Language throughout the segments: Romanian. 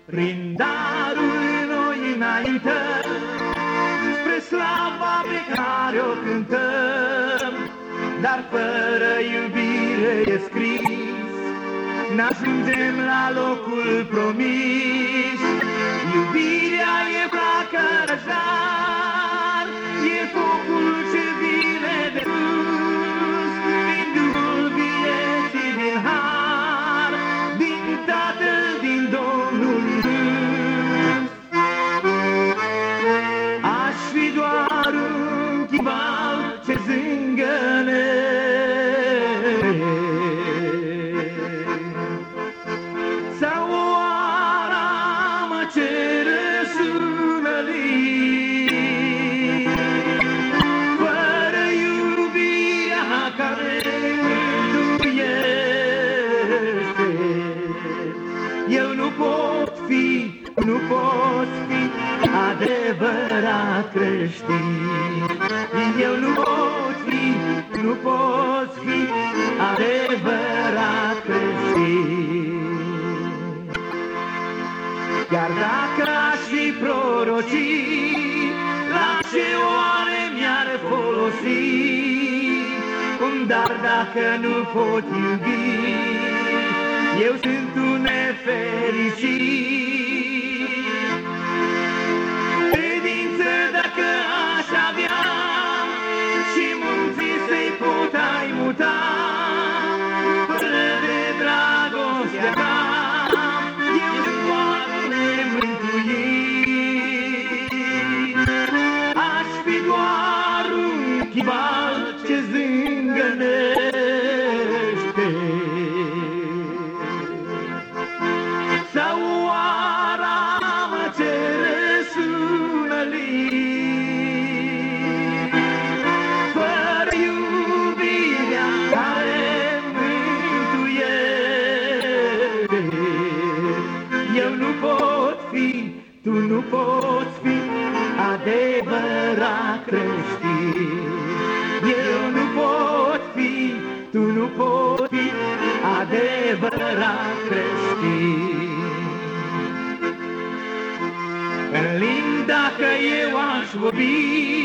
Prin darul noi înaintăm spre slava pe care o cântăm, dar fără iubire e scris, n-ajungem la locul promis. Iubirea e flacără jar, e focul ce vine de sus, din Duhul vieții, din har, din Tatăl, din Domnul Iisus. Aș fi doar un chimbal ce zângăne, sau o aramă ce răsună lin. Fără iubirea care mântuiește, eu nu pot fi adevărat creștin. Eu nu pot fi adevărat creștin. Chiar dacă aș fi prorocit, la ce oare mi-ar folosi un dar dacă nu pot iubi? Eu sunt un nefericit. Credință dacă aș avea și munții să-i puteai muta, fără de dragostea ta eu doar nemântuit. Aș fi doar un chimbal ce zângănește, sau o aramă ce răsună lin. Fără iubirea care mântuiește, eu nu pot fi, tu nu poți fi adevărat creștin. Eu nu pot fi, tu nu poți fi adevărat creștin. În limbi dacă eu aș vorbi,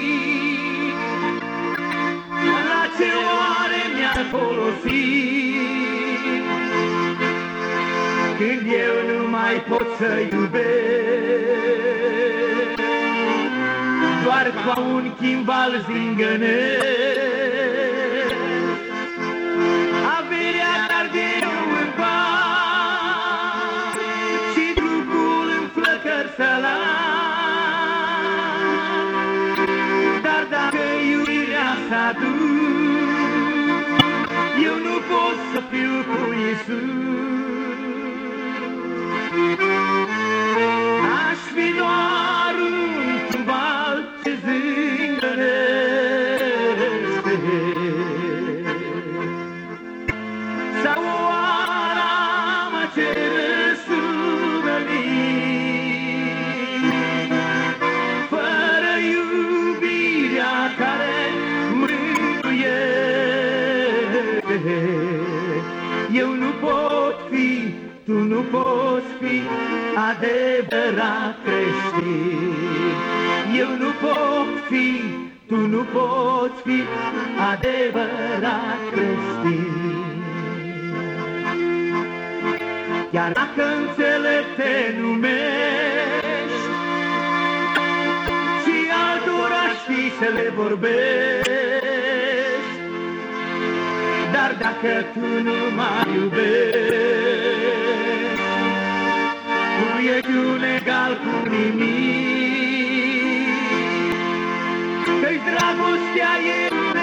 la ce oare mi-ar folosi când eu nu mai pot să iubesc? Doar ca un chimbal zângănesc, averea arde în bar și trupul în flăcări să las. Dar dacă iubirea s-a dus, eu nu pot să fiu cu Iisus. Aș fi doar un chimbal ce zângănește, sau o aramă ce răsună lin. Fără iubirea care mântuiește, eu nu pot fi, tu nu poți fi adevărat creștin. Eu nu pot fi, tu nu poți fi adevărat creștin. Chiar dacă înțelept te numești și altora știi să le vorbești, dar dacă tu nu mai iubești, tu ești un egal cu nimic. Că-i dragostea e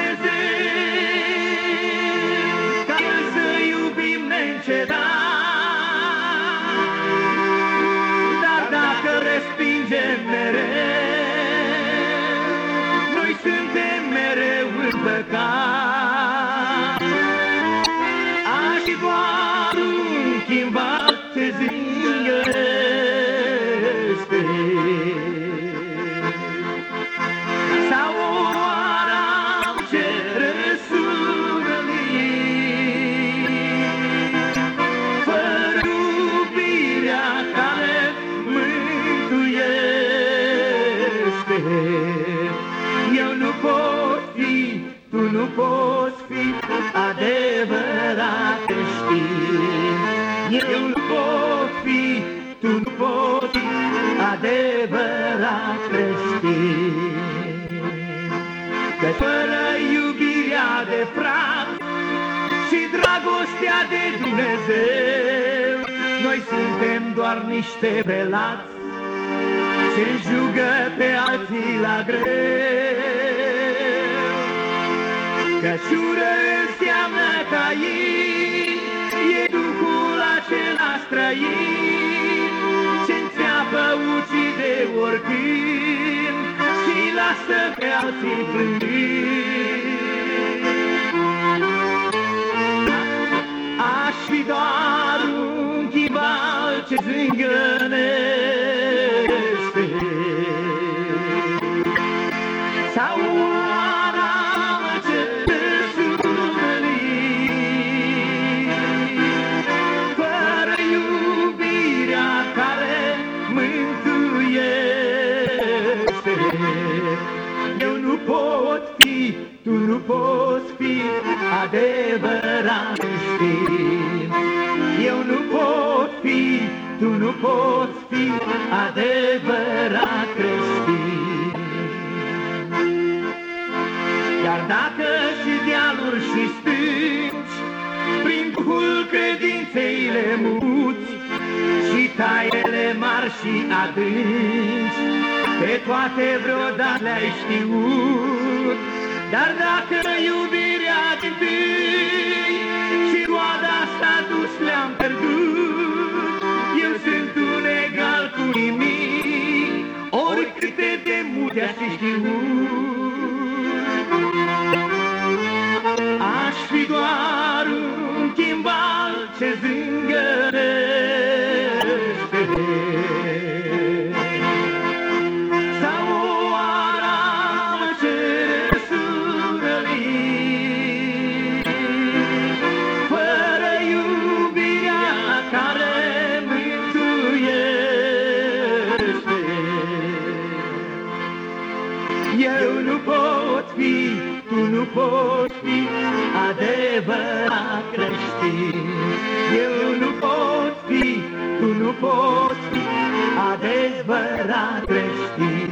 Dumnezeu, ca El să iubim neîncetat. Dar dacă respingem mereu, noi suntem mereu în păcat. Aș fi doar un chimbal ce zângănește, sau o aramă ce răsună lin. Fără iubirea care Eu nu pot fi, tu nu poți fi adevărat creștin. Că fără iubirea de frat și dragostea de Dumnezeu, noi suntem doar niște prelați ce jugă pe alții la greu. Căciură înseamnă Cain, e duhul acela străin ce înțeapă, ucide oricând și lasă pe alții plângând. Aș fi doar un chival ce zângănește sau o aramă ce surâli, fără iubirea care mântuiește. Eu nu pot fi, tu nu poți fi adevărat creștin. Eu nu pot fi, tu nu poți fi adevărat creștin. Iar dacă și dealuri și stânci, prin Duhul credinței le muți și tainele mari și adânci, pe toate vreodată le-ai știut. Dar dacă iubirea din-tâi și roada asta dus le-am pierdut, eu sunt un egal cu nimic, oricâte de multe aș fi știut. Aș fi doar un chimbal ce zângănește sau o aramă ce surăli, fără iubirea care mântuiește. Eu nu pot fi, tu nu poți fi adevărat creștin. Eu nu pot fi, tu nu poți fi adevărat creștin.